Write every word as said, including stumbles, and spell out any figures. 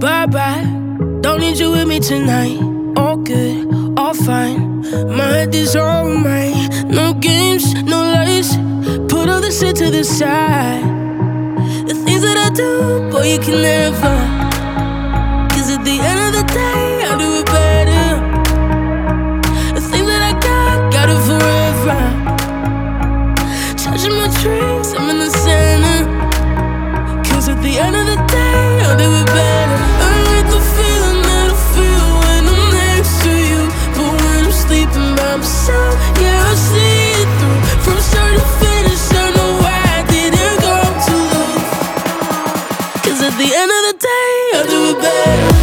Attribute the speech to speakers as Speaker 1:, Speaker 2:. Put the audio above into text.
Speaker 1: bye-bye. Don't need you with me tonight. All good, all fine. My head is alright. No games, no lies. Put all the shit to the side. The things that I do, boy, you can never. Cause at the end of the day, I'll do it better. The things that I got, got it forever. Charging my drinks, I'm in the center. Cause at the end of the day, I'll do it better. I like the feeling that I feel when I'm next to you. But when I'm sleeping by myself, yeah, I see it through. From start to finish, I know why I didn't go too low. Cause at the end of the day, I'll do it better.